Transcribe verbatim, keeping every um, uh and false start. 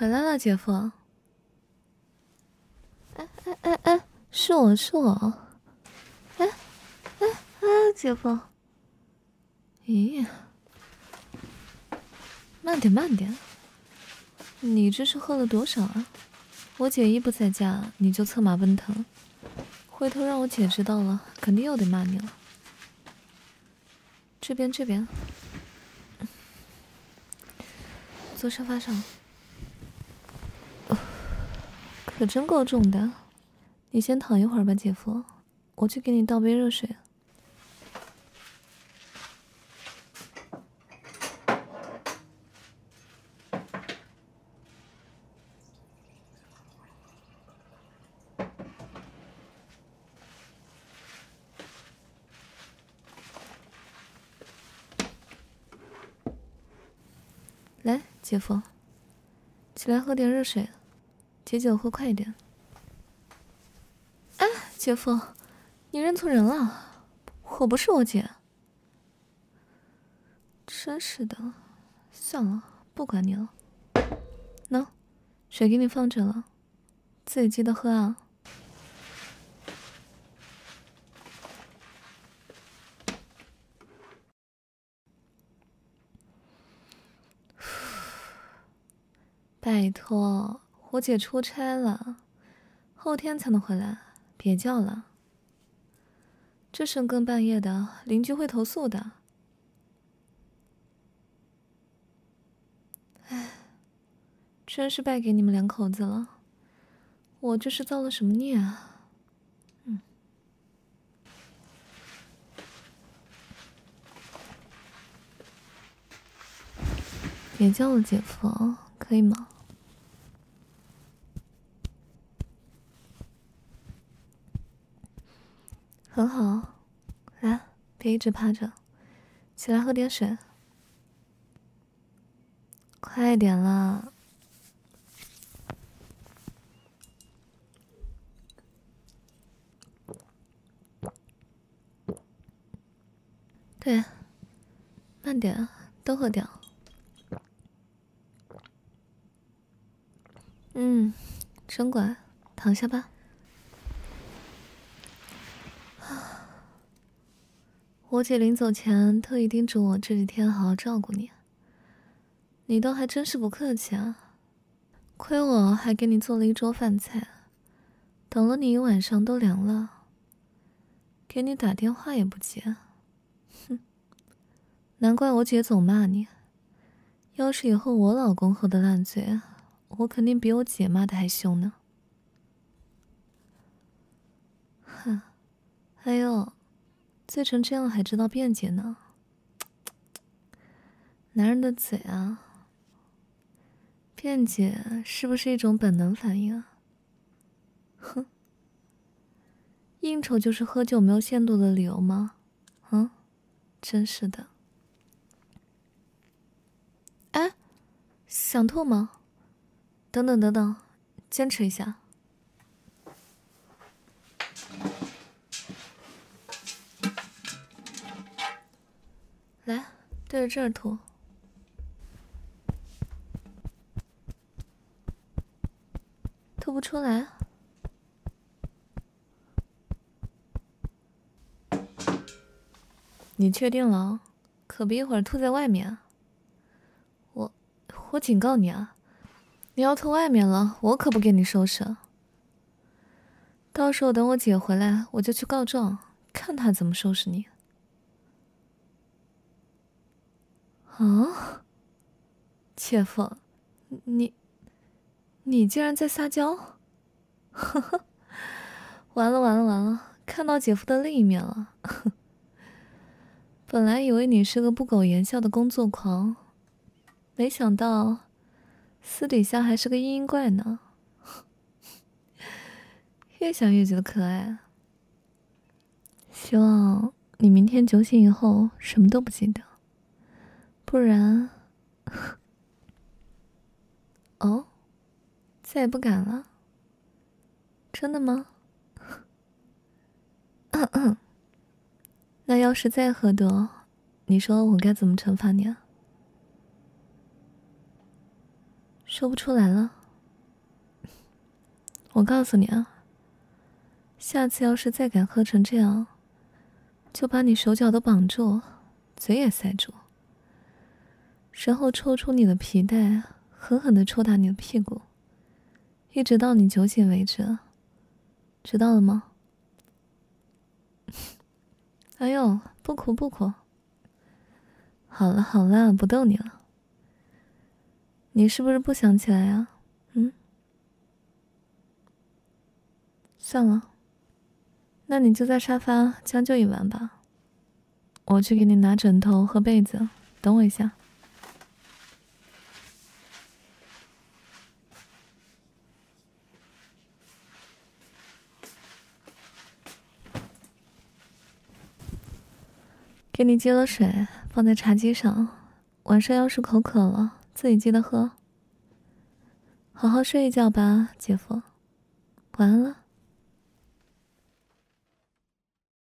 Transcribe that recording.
回来了，姐夫。哎哎哎哎，是我是我。哎哎哎，姐夫。咦，慢点慢点。你这是喝了多少啊？我姐一不在家，你就策马奔腾，回头让我姐知道了，肯定又得骂你了。这边这边，坐沙发上。呃、可真够重的，你先躺一会儿吧，姐夫，我去给你倒杯热水。来，姐夫，起来喝点热水，解酒喝快一点。哎，姐夫，你认错人了，我不是我姐。真是的，算了，不管你了。喏，水给你放着了，自己记得喝啊。拜托，我姐出差了，后天才能回来，别叫了。这深更半夜的，邻居会投诉的。唉，真是败给你们两口子了，我这是造了什么孽啊？嗯，别叫了，姐夫，可以吗？很好，来，别一直趴着，起来喝点水。快点啦！对，慢点，都喝掉。嗯，真乖，躺下吧。我姐临走前特意叮嘱我这几天好好照顾你，你倒还真是不客气啊。亏我还给你做了一桌饭菜，等了你一晚上都凉了，给你打电话也不接。哼，难怪我姐总骂你。要是以后我老公喝的烂醉，我肯定比我姐骂的还凶呢。哼，还有，醉成这样还知道辩解呢。男人的嘴啊，辩解是不是一种本能反应啊？哼，应酬就是喝酒没有限度的理由吗？嗯，真是的。哎，想吐吗？等等等等，坚持一下。来，对着这儿吐。吐不出来？你确定了？可别一会儿吐在外面。我，我警告你啊！你要吐外面了，我可不给你收拾。到时候等我姐回来，我就去告状，看她怎么收拾你。啊，姐夫，你，你竟然在撒娇！呵呵，完了完了完了，看到姐夫的另一面了。本来以为你是个不苟言笑的工作狂，没想到私底下还是个阴阴怪呢。越想越觉得可爱。希望你明天酒醒以后什么都不记得，不然……哦，再也不敢了？真的吗？嗯嗯。那要是再喝多，你说我该怎么惩罚你啊？ 说不出来了。我告诉你啊，下次要是再敢喝成这样，就把你手脚都绑住，嘴也塞住，然后抽出你的皮带，狠狠地抽打你的屁股，一直到你酒醒为止，知道了吗？哎呦，不哭不哭。好了好了，不逗你了。你是不是不想起来啊？嗯？算了，那你就在沙发将就一晚吧。我去给你拿枕头和被子，等我一下。给你接了水，放在茶几上。晚上要是口渴了，自己记得喝。好好睡一觉吧，姐夫。晚安了。